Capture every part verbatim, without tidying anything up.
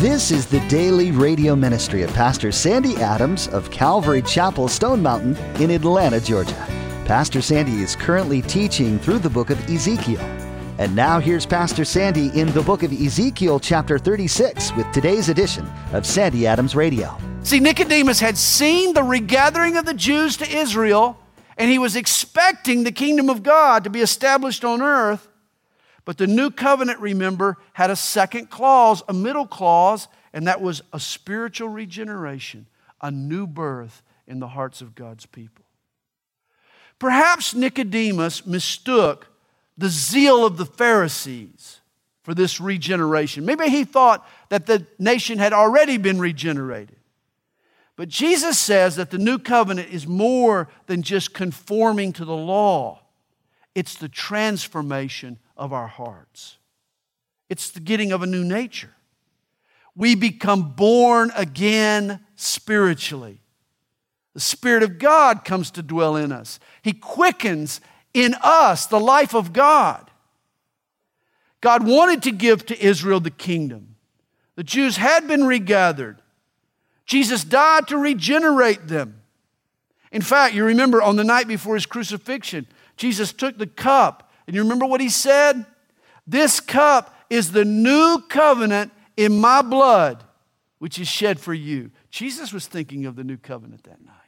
This is the daily radio ministry of Pastor Sandy Adams of Calvary Chapel, Stone Mountain in Atlanta, Georgia. Pastor Sandy is currently teaching through the book of Ezekiel. And now here's Pastor Sandy in the book of Ezekiel chapter thirty-six with today's edition of Sandy Adams Radio. See, Nicodemus had seen the regathering of the Jews to Israel, and he was expecting the kingdom of God to be established on earth. But the new covenant, remember, had a second clause, a middle clause, and that was a spiritual regeneration, a new birth in the hearts of God's people. Perhaps Nicodemus mistook the zeal of the Pharisees for this regeneration. Maybe he thought that the nation had already been regenerated. But Jesus says that the new covenant is more than just conforming to the law. It's the transformation of our hearts. It's the getting of a new nature. We become born again spiritually. The Spirit of God comes to dwell in us. He quickens in us the life of God. God wanted to give to Israel the kingdom. The Jews had been regathered. Jesus died to regenerate them. In fact, you remember on the night before his crucifixion, Jesus took the cup. And you remember what he said? This cup is the new covenant in my blood, which is shed for you. Jesus was thinking of the new covenant that night.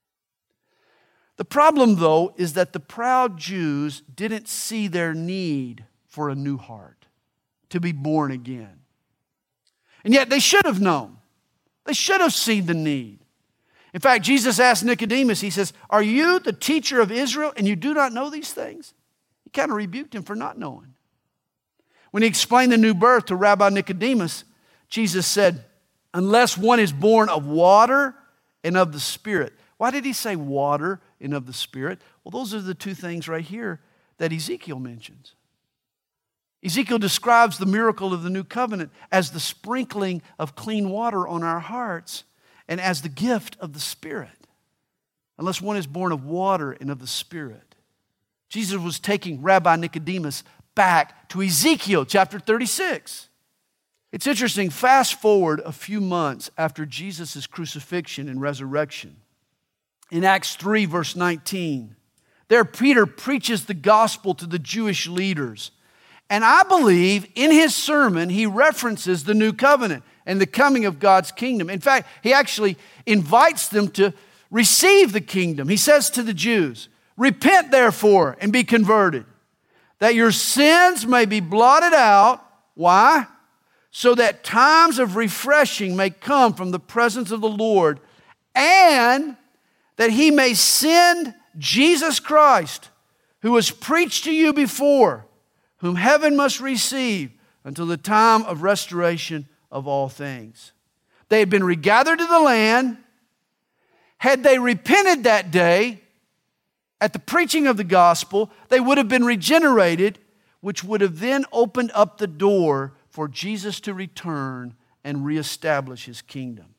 The problem, though, is that the proud Jews didn't see their need for a new heart, to be born again. And yet they should have known. They should have seen the need. In fact, Jesus asked Nicodemus, he says, "Are you the teacher of Israel and you do not know these things?" He kind of rebuked him for not knowing. When he explained the new birth to Rabbi Nicodemus, Jesus said, "Unless one is born of water and of the Spirit." Why did he say water and of the Spirit? Well, those are the two things right here that Ezekiel mentions. Ezekiel describes the miracle of the new covenant as the sprinkling of clean water on our hearts and as the gift of the Spirit. Unless one is born of water and of the Spirit. Jesus was taking Rabbi Nicodemus back to Ezekiel chapter thirty-six. It's interesting, fast forward a few months after Jesus' crucifixion and resurrection. In Acts three, verse nineteen, there Peter preaches the gospel to the Jewish leaders. And I believe in his sermon, he references the new covenant and the coming of God's kingdom. In fact, he actually invites them to receive the kingdom. He says to the Jews, "Repent therefore and be converted, that your sins may be blotted out." Why? "So that times of refreshing may come from the presence of the Lord, and that he may send Jesus Christ, who was preached to you before, whom heaven must receive until the time of restoration of all things." They had been regathered to the land. Had they repented that day, at the preaching of the gospel, they would have been regenerated, which would have then opened up the door for Jesus to return and reestablish his kingdom.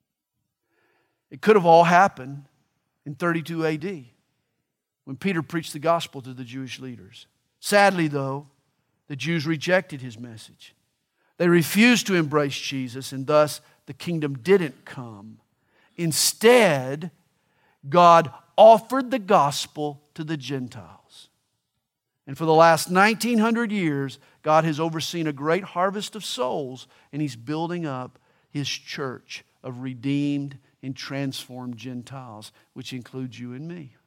It could have all happened in thirty-two A D when Peter preached the gospel to the Jewish leaders. Sadly, though, the Jews rejected his message. They refused to embrace Jesus, and thus the kingdom didn't come. Instead, God offered the gospel to the Gentiles. And for the last nineteen hundred years, God has overseen a great harvest of souls, and he's building up his church of redeemed and transformed Gentiles, which includes you and me.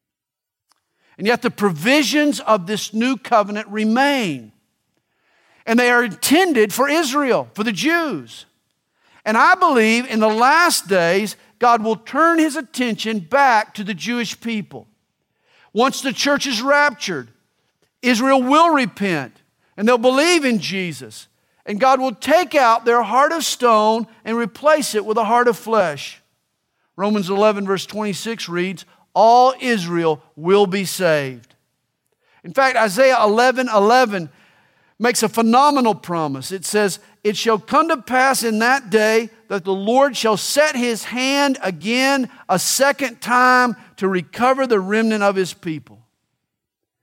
And yet the provisions of this new covenant remain. And they are intended for Israel, for the Jews. And I believe in the last days, God will turn his attention back to the Jewish people. Once the church is raptured, Israel will repent and they'll believe in Jesus. And God will take out their heart of stone and replace it with a heart of flesh. Romans eleven verse twenty-six reads, "All Israel will be saved." In fact, Isaiah eleven eleven makes a phenomenal promise. It says, "It shall come to pass in that day that the Lord shall set his hand again a second time to recover the remnant of his people."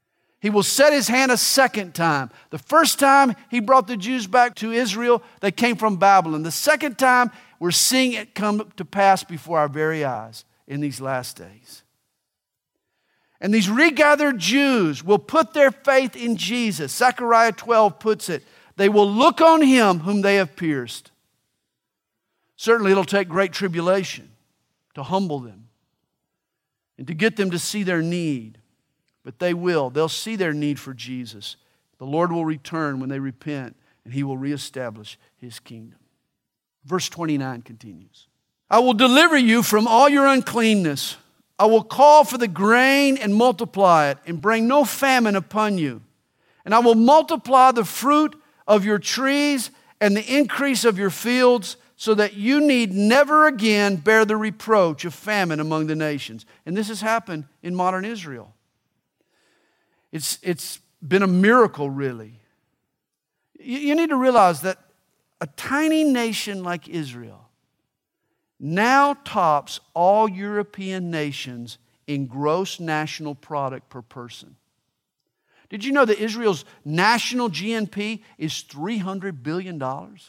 He will set his hand a second time. The first time he brought the Jews back to Israel, they came from Babylon. The second time, we're seeing it come to pass before our very eyes in these last days. And these regathered Jews will put their faith in Jesus. Zechariah twelve puts it, they will look on him whom they have pierced. Certainly it'll take great tribulation to humble them and to get them to see their need. But they will. They'll see their need for Jesus. The Lord will return when they repent, and he will reestablish his kingdom. Verse twenty-nine continues. I will deliver you from all your uncleanness. I will call for the grain and multiply it, and bring no famine upon you. And I will multiply the fruit of your trees and the increase of your fields, so that you need never again bear the reproach of famine among the nations. And this has happened in modern Israel. It's, it's been a miracle, really. You, you need to realize that a tiny nation like Israel now tops all European nations in gross national product per person. Did you know that Israel's national G N P is three hundred billion dollars?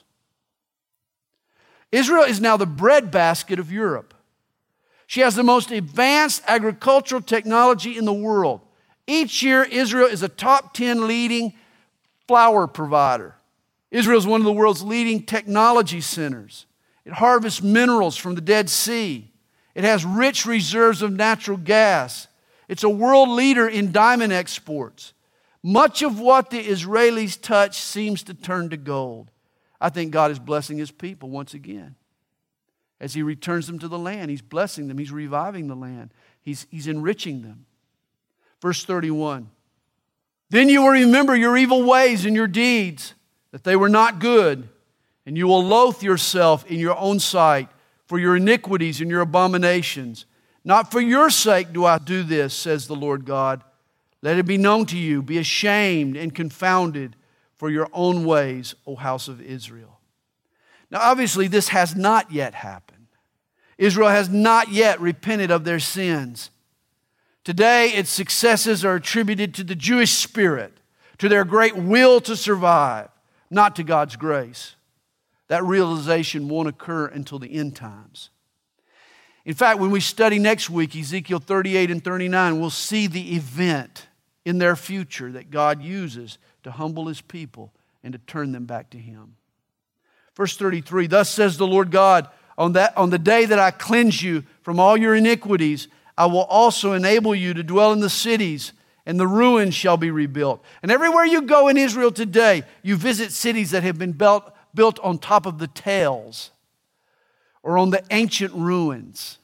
Israel is now the breadbasket of Europe. She has the most advanced agricultural technology in the world. Each year, Israel is a top ten leading flour provider. Israel is one of the world's leading technology centers. It harvests minerals from the Dead Sea. It has rich reserves of natural gas. It's a world leader in diamond exports. Much of what the Israelis touch seems to turn to gold. I think God is blessing his people once again. As he returns them to the land, he's blessing them. He's reviving the land. He's, he's enriching them. Verse thirty-one. Then you will remember your evil ways and your deeds, that they were not good, and you will loathe yourself in your own sight for your iniquities and your abominations. Not for your sake do I do this, says the Lord God. Let it be known to you, be ashamed and confounded for your own ways, O house of Israel. Now, obviously, this has not yet happened. Israel has not yet repented of their sins. Today, its successes are attributed to the Jewish spirit, to their great will to survive, not to God's grace. That realization won't occur until the end times. In fact, when we study next week, Ezekiel thirty-eight and thirty-nine, we'll see the event in their future that God uses to humble his people and to turn them back to him. Verse thirty-three, thus says the Lord God, on that on the day that I cleanse you from all your iniquities, I will also enable you to dwell in the cities, and the ruins shall be rebuilt. And everywhere you go in Israel today, you visit cities that have been built, built on top of the tales or on the ancient ruins.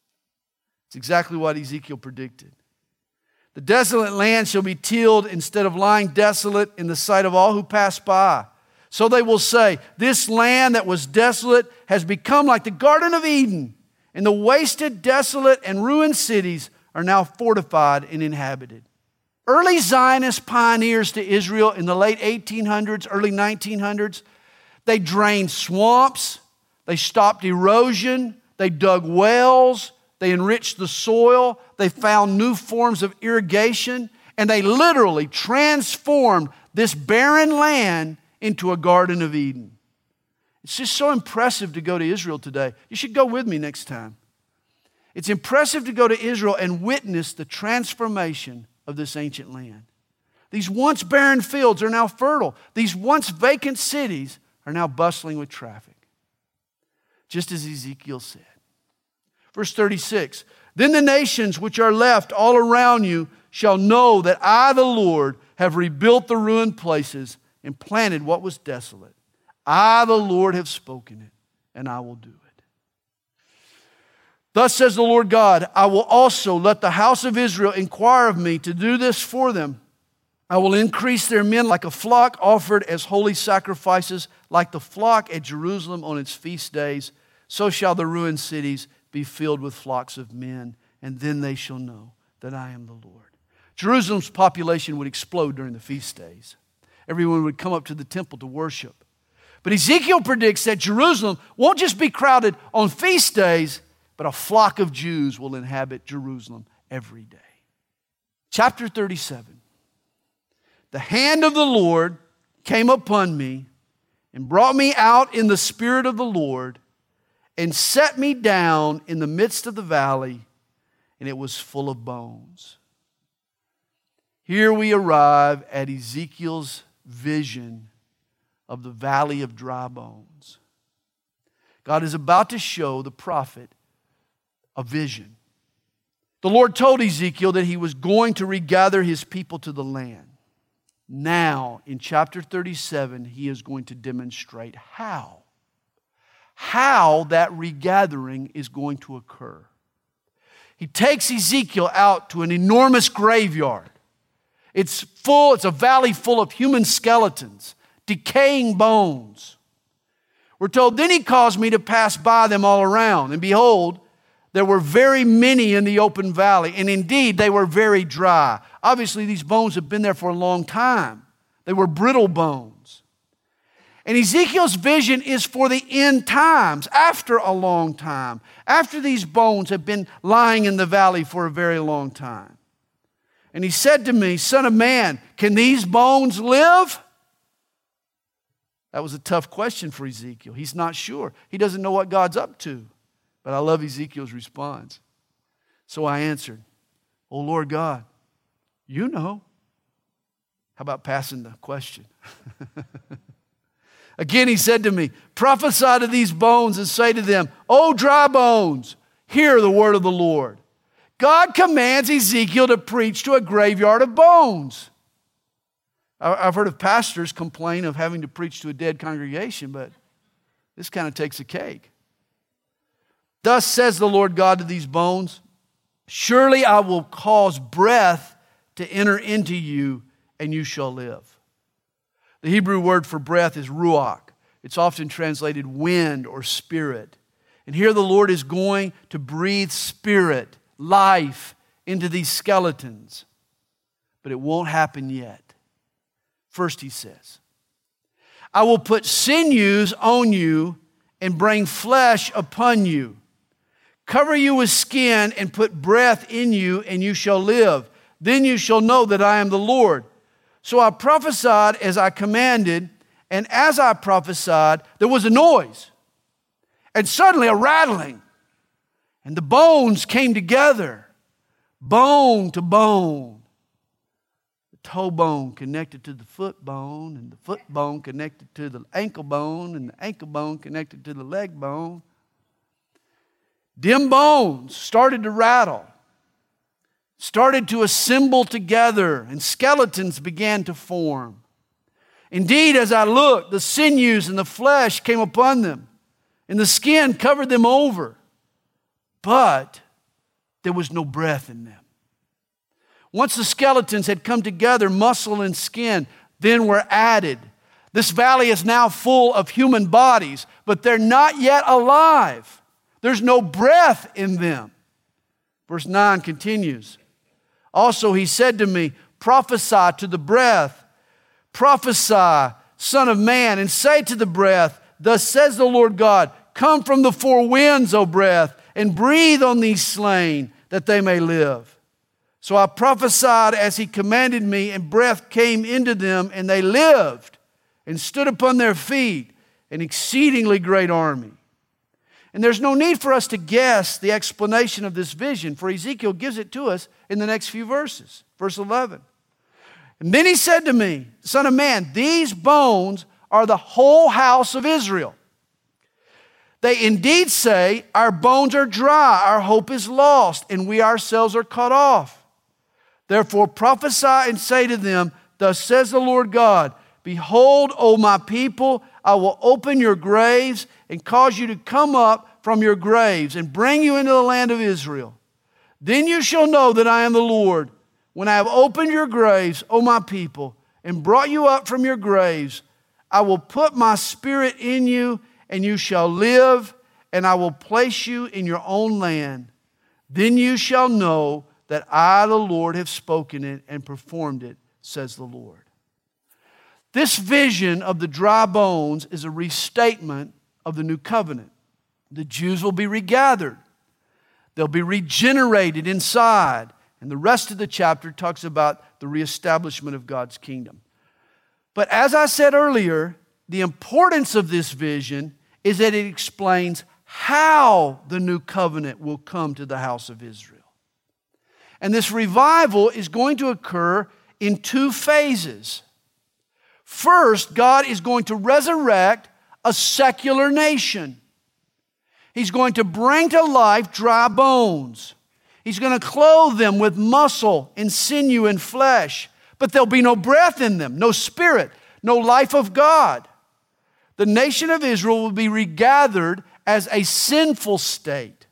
It's exactly what Ezekiel predicted. The desolate land shall be tilled instead of lying desolate in the sight of all who pass by. So they will say, this land that was desolate has become like the Garden of Eden, and the wasted, desolate, and ruined cities are now fortified and inhabited. Early Zionist pioneers to Israel in the late eighteen hundreds, early nineteen hundreds, they drained swamps, they stopped erosion, they dug wells, they enriched the soil, they found new forms of irrigation, and they literally transformed this barren land into a Garden of Eden. It's just so impressive to go to Israel today. You should go with me next time. It's impressive to go to Israel and witness the transformation of this ancient land. These once barren fields are now fertile. These once vacant cities are now bustling with traffic. Just as Ezekiel said. Verse thirty-six, then the nations which are left all around you shall know that I, the Lord, have rebuilt the ruined places and planted what was desolate. I, the Lord, have spoken it, and I will do it. Thus says the Lord God, I will also let the house of Israel inquire of me to do this for them. I will increase their men like a flock offered as holy sacrifices, like the flock at Jerusalem on its feast days. So shall the ruined cities be filled with flocks of men, and then they shall know that I am the Lord. Jerusalem's population would explode during the feast days. Everyone would come up to the temple to worship. But Ezekiel predicts that Jerusalem won't just be crowded on feast days, but a flock of Jews will inhabit Jerusalem every day. Chapter thirty-seven. the hand of the Lord came upon me and brought me out in the spirit of the Lord and set me down in the midst of the valley, and it was full of bones. Here we arrive at Ezekiel's vision of the valley of dry bones. God is about to show the prophet a vision. The Lord told Ezekiel that He was going to regather His people to the land. Now, in chapter thirty-seven, He is going to demonstrate how. How that regathering is going to occur. He takes Ezekiel out to an enormous graveyard. It's full, it's a valley full of human skeletons, decaying bones. We're told, then He caused me to pass by them all around. And behold, there were very many in the open valley. And indeed, they were very dry. Obviously, these bones have been there for a long time. They were brittle bones. And Ezekiel's vision is for the end times, after a long time. After these bones have been lying in the valley for a very long time. And he said to me, Son of man, can these bones live? That was a tough question for Ezekiel. He's not sure. He doesn't know what God's up to. But I love Ezekiel's response. So I answered, Oh Lord God, you know. How about passing the question? Again he said to me, prophesy to these bones and say to them, O dry bones, hear the word of the Lord. God commands Ezekiel to preach to a graveyard of bones. I've heard of pastors complain of having to preach to a dead congregation, but this kind of takes a cake. Thus says the Lord God to these bones, surely I will cause breath to enter into you, and you shall live. The Hebrew word for breath is ruach. It's often translated wind or spirit. And here the Lord is going to breathe spirit, life into these skeletons. But it won't happen yet. First he says, I will put sinews on you and bring flesh upon you. Cover you with skin and put breath in you, and you shall live. Then you shall know that I am the Lord. So I prophesied as I commanded, and as I prophesied, there was a noise, and suddenly a rattling, and the bones came together, bone to bone. The toe bone connected to the foot bone, and the foot bone connected to the ankle bone, and the ankle bone connected to the leg bone. Them bones started to rattle, started to assemble together, and skeletons began to form. Indeed, as I looked, the sinews and the flesh came upon them, and the skin covered them over, but there was no breath in them. Once the skeletons had come together, muscle and skin then were added. This valley is now full of human bodies, but they're not yet alive. There's no breath in them. Verse nine continues. Also he said to me, prophesy to the breath. Prophesy, Son of man, and say to the breath, thus says the Lord God, come from the four winds, O breath, and breathe on these slain, that they may live. So I prophesied as he commanded me, and breath came into them, and they lived, and stood upon their feet, an exceedingly great army. And there's no need for us to guess the explanation of this vision, for Ezekiel gives it to us in the next few verses. Verse eleven. And then he said to me, Son of man, these bones are the whole house of Israel. They indeed say, our bones are dry, our hope is lost, and we ourselves are cut off. Therefore prophesy and say to them, thus says the Lord God, behold, O my people, I will open your graves and cause you to come up from your graves and bring you into the land of Israel. Then you shall know that I am the Lord, when I have opened your graves, O my people, and brought you up from your graves. I will put my spirit in you, and you shall live, and I will place you in your own land. Then you shall know that I, the Lord, have spoken it and performed it, says the Lord. This vision of the dry bones is a restatement of the new covenant. The Jews will be regathered. They'll be regenerated inside. And the rest of the chapter talks about the reestablishment of God's kingdom. But as I said earlier, the importance of this vision is that it explains how the new covenant will come to the house of Israel. And this revival is going to occur in two phases. First, God is going to resurrect a secular nation. He's going to bring to life dry bones. He's going to clothe them with muscle and sinew and flesh, but there'll be no breath in them, no spirit, no life of God. The nation of Israel will be regathered as a sinful state.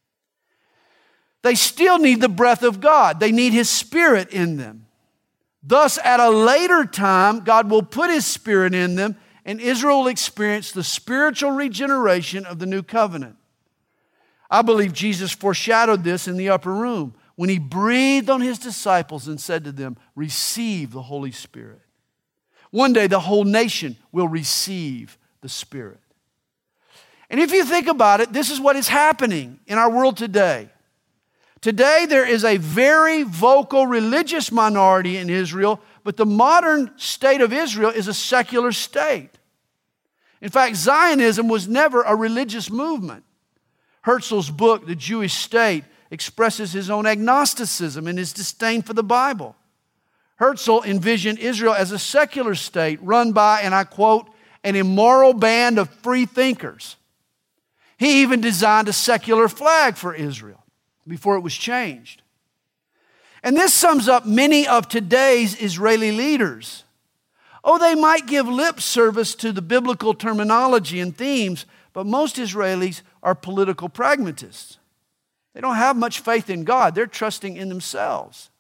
They still need the breath of God. They need His Spirit in them. Thus, at a later time, God will put His Spirit in them, and Israel will experience the spiritual regeneration of the new covenant. I believe Jesus foreshadowed this in the upper room when He breathed on His disciples and said to them, "Receive the Holy Spirit." One day, the whole nation will receive the Spirit. And if you think about it, this is what is happening in our world today. Today, there is a very vocal religious minority in Israel, but the modern state of Israel is a secular state. In fact, Zionism was never a religious movement. Herzl's book, The Jewish State, expresses his own agnosticism and his disdain for the Bible. Herzl envisioned Israel as a secular state run by, and I quote, an immoral band of free thinkers. He even designed a secular flag for Israel before it was changed. And this sums up many of today's Israeli leaders. Oh, they might give lip service to the biblical terminology and themes, but most Israelis are political pragmatists. They don't have much faith in God. They're trusting in themselves.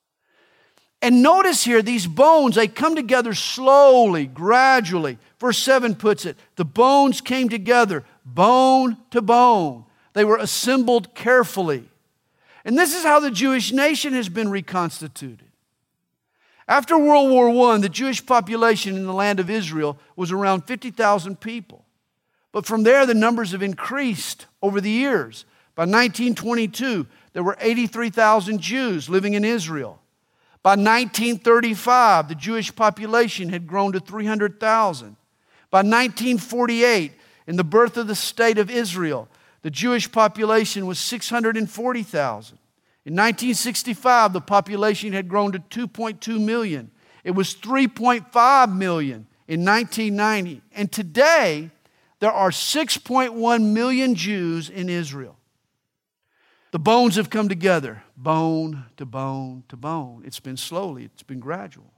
And notice here, these bones, they come together slowly, gradually. Verse seven puts it, the bones came together, bone to bone. They were assembled carefully. And this is how the Jewish nation has been reconstituted. After World War One, the Jewish population in the land of Israel was around fifty thousand people. But from there, the numbers have increased over the years. By nineteen twenty-two, there were eighty-three thousand Jews living in Israel. By nineteen thirty-five, the Jewish population had grown to three hundred thousand. By nineteen forty-eight, in the birth of the state of Israel, the Jewish population was six hundred forty thousand. In nineteen sixty-five, the population had grown to two point two million. It was three point five million in nineteen ninety. And today, there are six point one million Jews in Israel. The bones have come together, bone to bone to bone. It's been slowly, it's been gradual.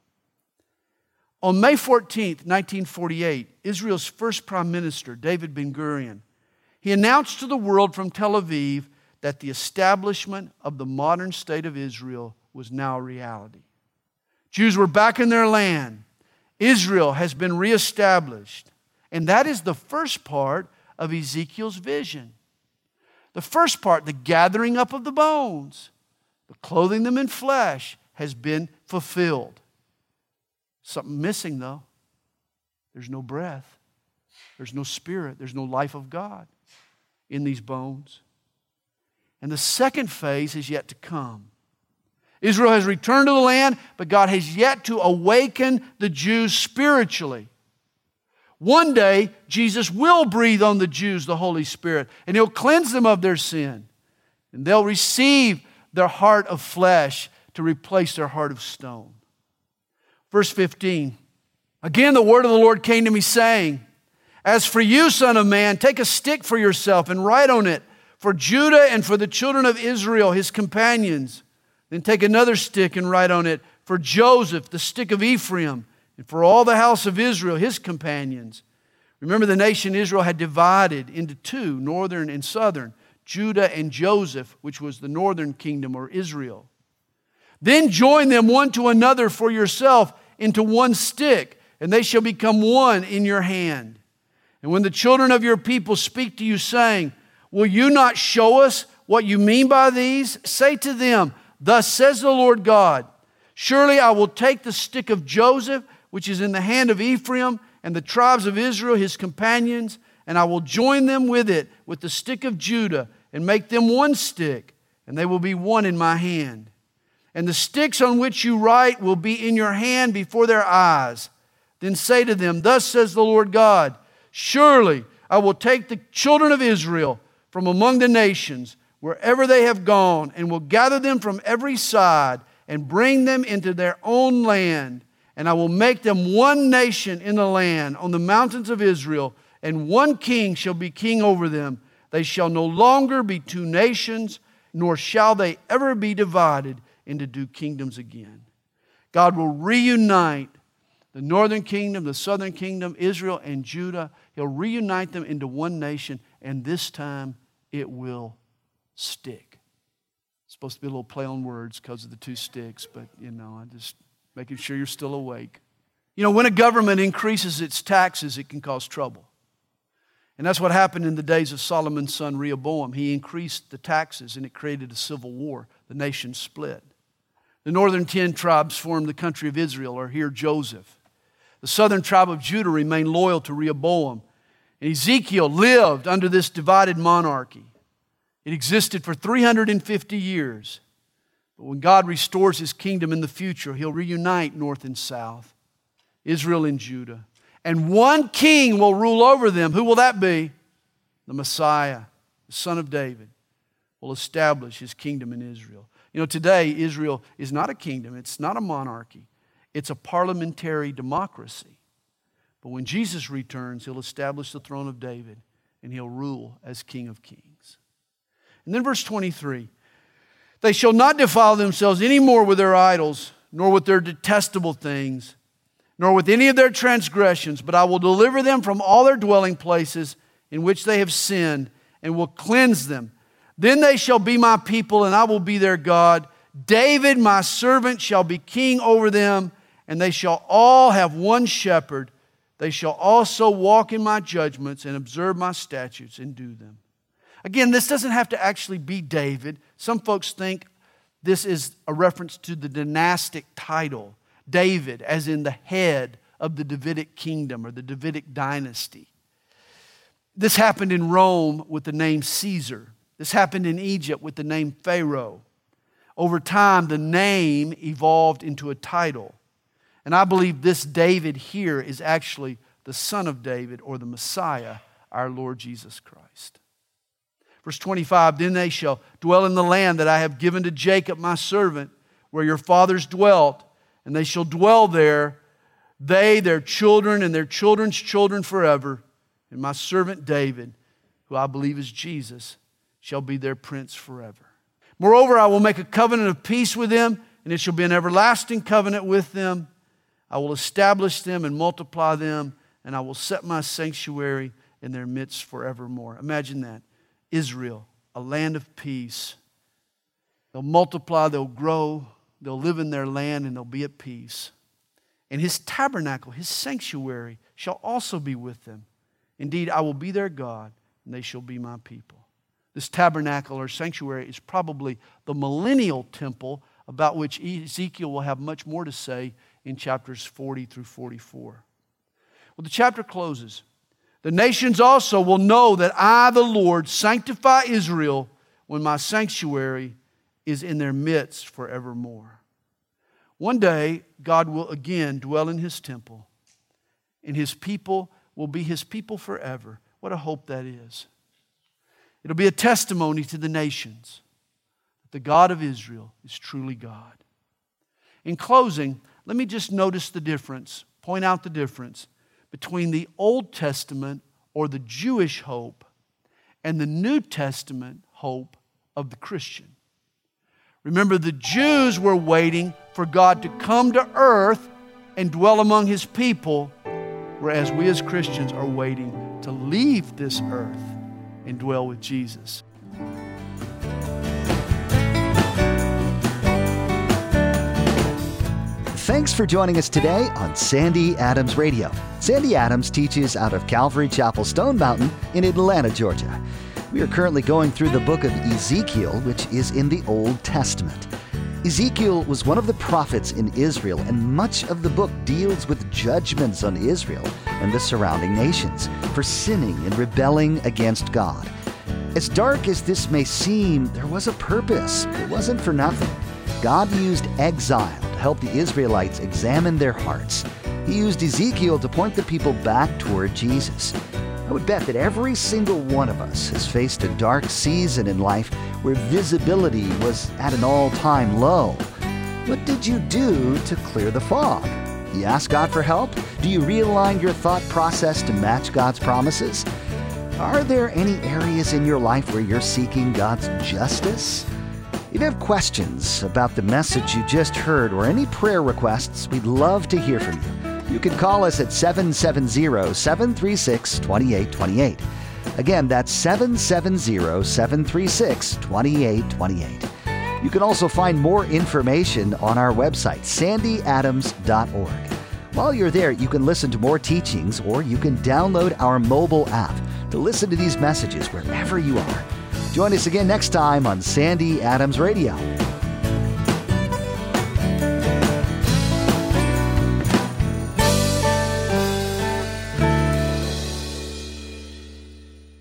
On May fourteenth, nineteen forty-eight, Israel's first prime minister, David Ben-Gurion, he announced to the world from Tel Aviv that the establishment of the modern state of Israel was now a reality. Jews were back in their land. Israel has been reestablished. And that is the first part of Ezekiel's vision. The first part, the gathering up of the bones, the clothing them in flesh, has been fulfilled. Something missing though. There's no breath. There's no spirit. There's no life of God in these bones. And the second phase is yet to come. Israel has returned to the land, but God has yet to awaken the Jews spiritually. One day, Jesus will breathe on the Jews the Holy Spirit, and He'll cleanse them of their sin. And they'll receive their heart of flesh to replace their heart of stone. Verse fifteen, again the word of the Lord came to me saying, as for you, son of man, take a stick for yourself and write on it, for Judah and for the children of Israel, his companions. Then take another stick and write on it, for Joseph, the stick of Ephraim, and for all the house of Israel, his companions. Remember, the nation Israel had divided into two, northern and southern, Judah and Joseph, which was the northern kingdom or Israel. Then join them one to another for yourself into one stick, and they shall become one in your hand. And when the children of your people speak to you, saying, will you not show us what you mean by these? Say to them, thus says the Lord God, surely I will take the stick of Joseph, which is in the hand of Ephraim, and the tribes of Israel, his companions, and I will join them with it, with the stick of Judah, and make them one stick, and they will be one in my hand. and the sticks on which you write will be in your hand before their eyes. Then say to them, thus says the Lord God, surely I will take the children of Israel from among the nations, wherever they have gone, and will gather them from every side and bring them into their own land. And I will make them one nation in the land on the mountains of Israel, and one king shall be king over them. They shall no longer be two nations, nor shall they ever be divided into two kingdoms again. God will reunite the northern kingdom, the southern kingdom, Israel and Judah. He'll reunite them into one nation, and this time it will stick. It's supposed to be a little play on words because of the two sticks, but you know, I'm just making sure you're still awake. You know, when a government increases its taxes, it can cause trouble. And that's what happened in the days of Solomon's son Rehoboam. He increased the taxes and it created a civil war. The nation split. The northern ten tribes formed the country of Israel, or here Joseph. The southern tribe of Judah remained loyal to Rehoboam. And Ezekiel lived under this divided monarchy. It existed for three hundred fifty years. But when God restores His kingdom in the future, He'll reunite north and south, Israel and Judah. And one king will rule over them. Who will that be? The Messiah, the son of David, will establish His kingdom in Israel. You know, today Israel is not a kingdom. It's not a monarchy. It's a parliamentary democracy. But when Jesus returns, He'll establish the throne of David and He'll rule as King of Kings. And then verse twenty-three, they shall not defile themselves any more with their idols, nor with their detestable things, nor with any of their transgressions, but I will deliver them from all their dwelling places in which they have sinned, and will cleanse them. Then they shall be my people, and I will be their God. David, my servant, shall be king over them, and they shall all have one shepherd. They shall also walk in my judgments and observe my statutes and do them. Again, this doesn't have to actually be David. Some folks think this is a reference to the dynastic title, David, as in the head of the Davidic kingdom or the Davidic dynasty. This happened in Rome with the name Caesar. This happened in Egypt with the name Pharaoh. Over time, the name evolved into a title. And I believe this David here is actually the son of David, or the Messiah, our Lord Jesus Christ. Verse twenty-five, then they shall dwell in the land that I have given to Jacob my servant, where your fathers dwelt, and they shall dwell there, they, their children, and their children's children forever. And my servant David, who I believe is Jesus, shall be their prince forever. Moreover, I will make a covenant of peace with them, and it shall be an everlasting covenant with them. I will establish them and multiply them, and I will set my sanctuary in their midst forevermore. Imagine that. Israel, a land of peace. They'll multiply, they'll grow, they'll live in their land, and they'll be at peace. And His tabernacle, His sanctuary, shall also be with them. Indeed, I will be their God, and they shall be my people. This tabernacle or sanctuary is probably the millennial temple, about which Ezekiel will have much more to say in chapters forty through forty-four. Well, the chapter closes. The nations also will know that I, the Lord, sanctify Israel when my sanctuary is in their midst forevermore. One day, God will again dwell in His temple, and His people will be His people forever. What a hope that is. It'll be a testimony to the nations that the God of Israel is truly God. In closing, let me just notice the difference, point out the difference between the Old Testament or the Jewish hope and the New Testament hope of the Christian. Remember, the Jews were waiting for God to come to earth and dwell among His people, whereas we as Christians are waiting to leave this earth and dwell with Jesus. Thanks for joining us today on Sandy Adams Radio. Sandy Adams teaches out of Calvary Chapel Stone Mountain in Atlanta, Georgia. We are currently going through the book of Ezekiel, which is in the Old Testament. Ezekiel was one of the prophets in Israel, and much of the book deals with judgments on Israel and the surrounding nations for sinning and rebelling against God. As dark as this may seem, there was a purpose. It wasn't for nothing. God used exile to help the Israelites examine their hearts. He used Ezekiel to point the people back toward Jesus. I would bet that every single one of us has faced a dark season in life where visibility was at an all-time low. What did you do to clear the fog? You ask God for help? Do you realign your thought process to match God's promises? Are there any areas in your life where you're seeking God's justice? If you have questions about the message you just heard or any prayer requests, we'd love to hear from you. You can call us at seven seven zero, seven three six, two eight two eight. Again, that's seven seven zero, seven three six, two eight two eight. You can also find more information on our website, sandy adams dot org. While you're there, you can listen to more teachings, or you can download our mobile app to listen to these messages wherever you are. Join us again next time on Sandy Adams Radio.